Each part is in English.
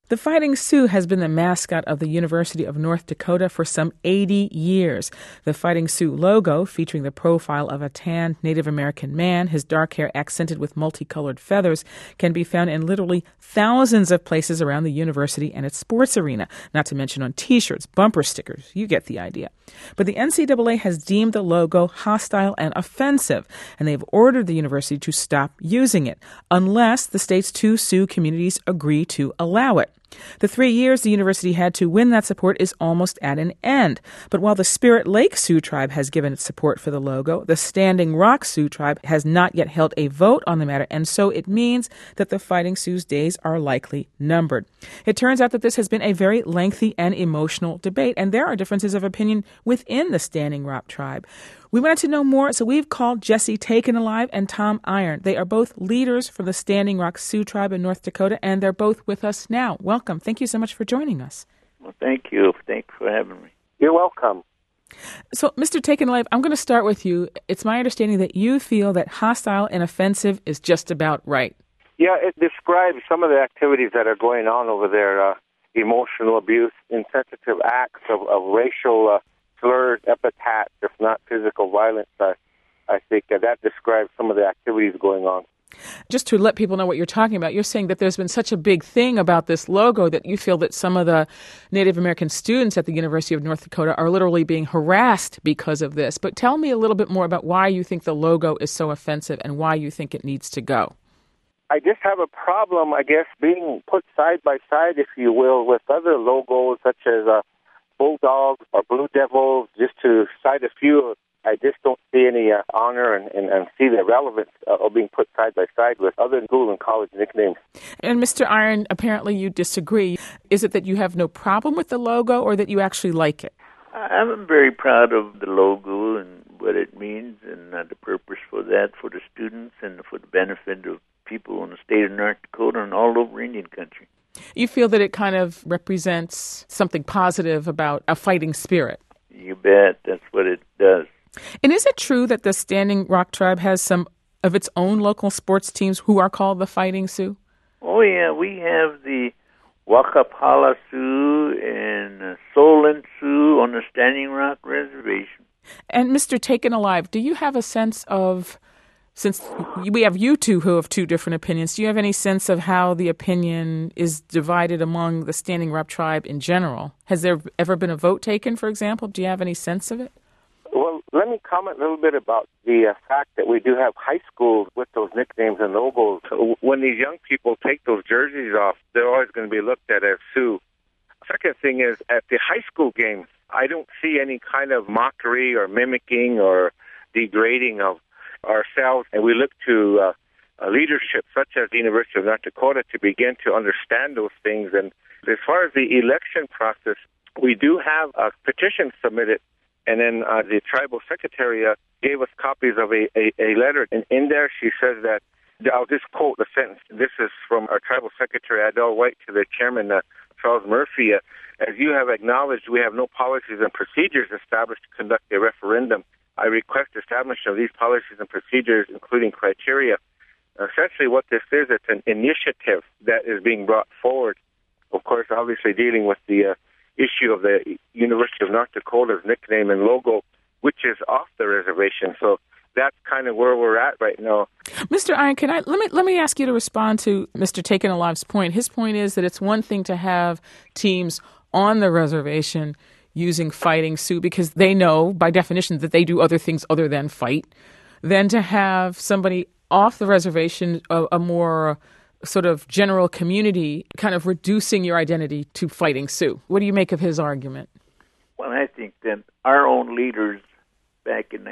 The Fighting Sioux has been the mascot of the University of North Dakota for some 80 years. The Fighting Sioux logo, featuring the profile of a tanned Native American man, his dark hair accented with multicolored feathers, can be found in literally thousands of places around the university and its sports arena, not to mention on T-shirts, bumper stickers. You get the idea. But the NCAA has deemed the logo hostile and offensive, and they've ordered the university to stop using it, unless the state's two Sioux communities agree to allow it. The 3 years the university had to win that support is almost at an end. But while the Spirit Lake Sioux tribe has given its support for the logo, the Standing Rock Sioux tribe has not yet held a vote on the matter, and so it means that the Fighting Sioux's days are likely numbered. It turns out that this has been a very lengthy and emotional debate, and there are differences of opinion within the Standing Rock tribe. We wanted to know more, so we've called Jesse Taken Alive and Tom Iron. They are both leaders for the Standing Rock Sioux tribe in North Dakota, and they're both with us now. Welcome. Thank you so much for joining us. Well, thank you. Thanks for having me. You're welcome. So, Mr. Taken Alive, I'm going to start with you. It's my understanding that you feel that hostile and offensive is just about right. Yeah, it describes some of the activities that are going on over there, emotional abuse, insensitive acts of racial slurs, epithets, if not physical violence. I think that describes some of the activities going on. Just to let people know what you're talking about, you're saying that there's been such a big thing about this logo that you feel that some of the Native American students at the University of North Dakota are literally being harassed because of this. But tell me a little bit more about why you think the logo is so offensive and why you think it needs to go. I just have a problem, I guess, being put side by side, if you will, with other logos such as Bulldogs or Blue Devils, just to cite a few. I just don't see any honor and see the relevance of being put side by side with other school and college nicknames. And Mr. Iron, apparently you disagree. Is it that you have no problem with the logo or that you actually like it? I'm very proud of the logo and what it means and the purpose for that for the students and for the benefit of people in the state of North Dakota and all over Indian country. You feel that it kind of represents something positive about a fighting spirit? You bet. That's what it does. And is it true that the Standing Rock tribe has some of its own local sports teams who are called the Fighting Sioux? Oh, yeah. We have the Wakapala Sioux and Solon Sioux on the Standing Rock Reservation. And Mr. Taken Alive, do you have a sense of, since we have you two who have two different opinions, do you have any sense of how the opinion is divided among the Standing Rock tribe in general? Has there ever been a vote taken, for example? Do you have any sense of it? Well, let me comment a little bit about the fact that we do have high schools with those nicknames and logos. When these young people take those jerseys off, they're always going to be looked at as Sioux. Second thing is, at the high school games, I don't see any kind of mockery or mimicking or degrading of ourselves, and we look to leadership such as the University of North Dakota to begin to understand those things. And as far as the election process, we do have a petition submitted, and then the tribal secretary gave us copies of a letter, and in there she says that, I'll just quote the sentence, this is from our tribal secretary, Adele White, to the chairman, Charles Murphy. As you have acknowledged, we have no policies and procedures established to conduct a referendum. I request establishment of these policies and procedures, including criteria. Essentially what this is, it's an initiative that is being brought forward. Of course, obviously dealing with the issue of the University of North Dakota's nickname and logo, which is off the reservation. So that's kind of where we're at right now. Mr. Iron, let me ask you to respond to Mr. Taken Alive's point. His point is that it's one thing to have teams on the reservation using Fighting Sioux because they know by definition that they do other things other than fight, than to have somebody off the reservation, a more sort of general community, kind of reducing your identity to Fighting Sioux. What do you make of his argument? Well, I think that our own leaders back in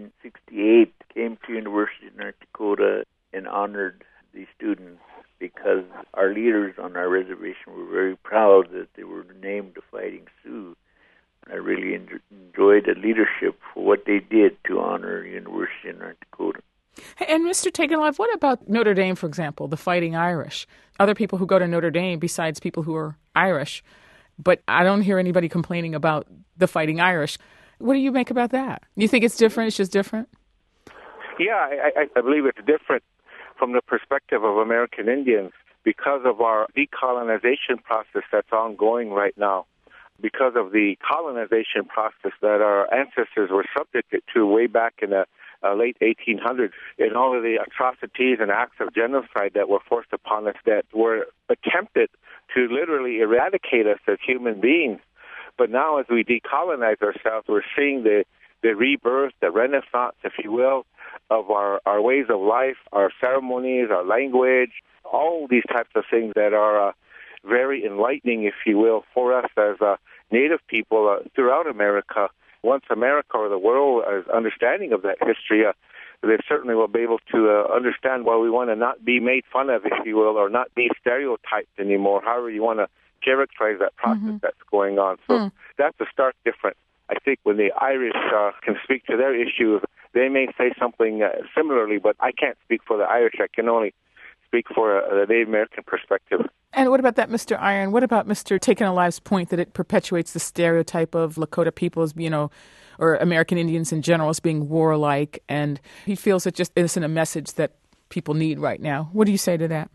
1968 came to University of North Dakota and honored the students because our leaders on our reservation were very proud that they were named the Fighting Sioux. I really enjoyed the leadership for what they did to honor University of North Dakota. And Mr. Taken Alive, what about Notre Dame, for example, the Fighting Irish? Other people who go to Notre Dame besides people who are Irish, but I don't hear anybody complaining about the Fighting Irish. What do you make about that? You think it's different? It's just different? Yeah, I believe it's different from the perspective of American Indians. because of our decolonization process that's ongoing right now, because of the colonization process that our ancestors were subjected to way back in the late 1800s, and all of the atrocities and acts of genocide that were forced upon us that were attempted to literally eradicate us as human beings. But now as we decolonize ourselves, we're seeing the rebirth, the renaissance, if you will, of our ways of life, our ceremonies, our language, all these types of things that are very enlightening, if you will, for us as Native people throughout America. Once America or the world is understanding of that history, they certainly will be able to understand why we want to not be made fun of, if you will, or not be stereotyped anymore, however you want to characterize that process that's going on. So that's a stark difference. I think when the Irish can speak to their issues, they may say something similarly, but I can't speak for the Irish. I can only speak for the Native American perspective. And what about that, Mr. Iron? What about Mr. Taken Alive's point that it perpetuates the stereotype of Lakota people as, or American Indians in general as being warlike, and he feels it just isn't a message that people need right now? What do you say to that?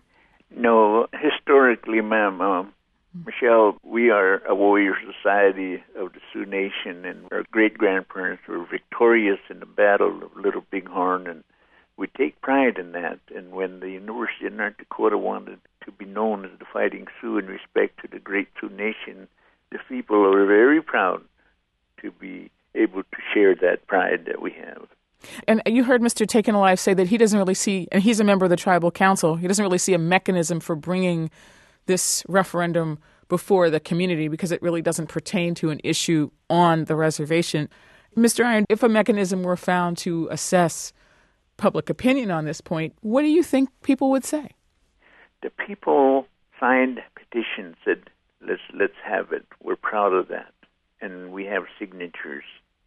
No, historically, ma'am, Michelle, we are a warrior society of the Sioux Nation, and our great-grandparents were victorious in the Battle of Little Bighorn, and we take pride in that. And when the University of North Dakota wanted to be known as the Fighting Sioux in respect to the Great Sioux Nation, the people are very proud to be able to share that pride that we have. And you heard Mr. Taken Alive say that he doesn't really see, and he's a member of the Tribal Council, he doesn't really see a mechanism for bringing this referendum before the community because it really doesn't pertain to an issue on the reservation. Mr. Iron, if a mechanism were found to assess public opinion on this point, what do you think people would say? The people signed petitions, said, let's have it. We're proud of that. And we have signatures,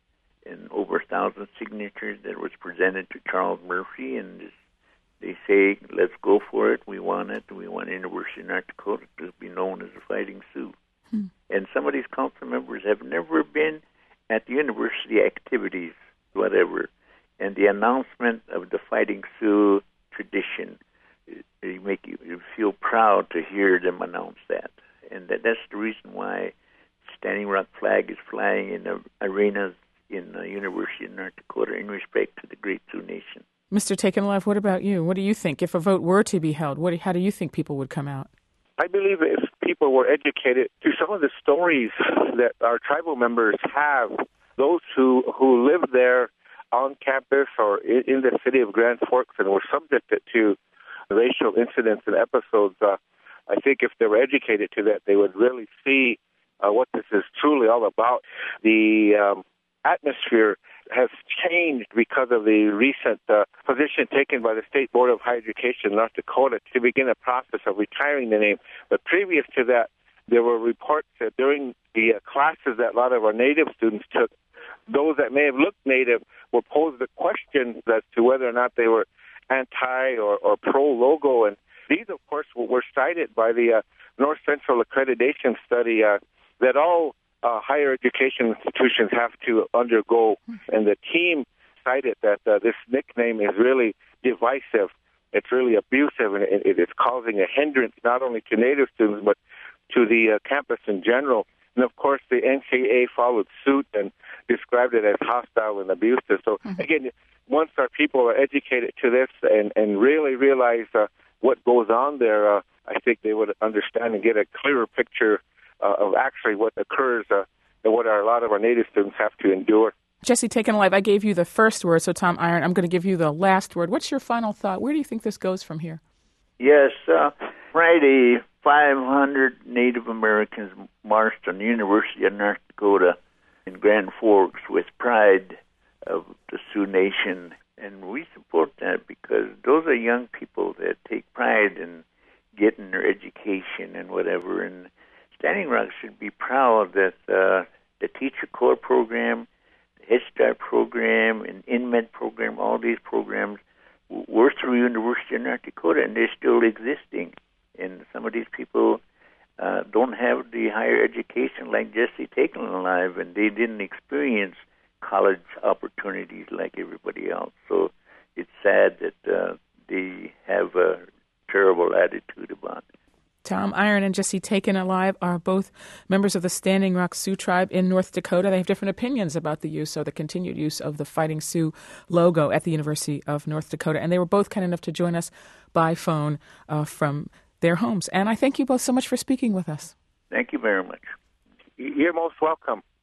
and over 1,000 signatures that was presented to Charles Murphy, and they say, let's go for it. We want it. We want University of North Dakota to be known as the Fighting Sioux. And some of these council members have never been at the university activities, whatever. And the announcement of the Fighting Sioux tradition, they make you feel proud to hear them announce that. And that's the reason why Standing Rock flag is flying in the arenas in the University of North Dakota in respect to the Great Sioux Nation. Mr. Taken Alive, what about you? What do you think? If a vote were to be held, how do you think people would come out? I believe if people were educated to some of the stories that our tribal members have, those who live there on campus or in the city of Grand Forks and were subjected to racial incidents and episodes, I think if they were educated to that, they would really see what this is truly all about. The atmosphere has changed because of the recent position taken by the State Board of Higher Education in North Dakota to begin a process of retiring the name. But previous to that, there were reports that during the classes that a lot of our Native students took, those that may have looked Native were posed the questions as to whether or not they were anti or pro-logo. And these, of course, were cited by the North Central Accreditation Study that all higher education institutions have to undergo. And the team cited that this nickname is really divisive. It's really abusive, and it is causing a hindrance not only to Native students but to the campus in general. And, of course, the NCAA followed suit and described it as hostile and abusive. So, again, once our people are educated to this and really realize what goes on there, I think they would understand and get a clearer picture of actually what occurs and what a lot of our Native students have to endure. Jesse Taken Alive, I gave you the first word, so Tom Iron, I'm going to give you the last word. What's your final thought? Where do you think this goes from here? Yes, Friday, 500 Native Americans marched on the University of North Dakota in Grand Forks with pride of the Sioux Nation, and we support that because those are young people that take pride in getting their education and whatever, and Standing Rock should be proud that the Teacher Corps program, the Head Start program, and InMed program, all these programs were through University of North Dakota, and they're still existing. And some of these people don't have the higher education like Jesse Taken Alive, and they didn't experience college opportunities like everybody else. So it's sad that they have terrible attitude about it. Tom Iron and Jesse Taken Alive are both members of the Standing Rock Sioux tribe in North Dakota. They have different opinions about the use or the continued use of the Fighting Sioux logo at the University of North Dakota. And they were both kind enough to join us by phone from their homes. And I thank you both so much for speaking with us. Thank you very much. You're most welcome.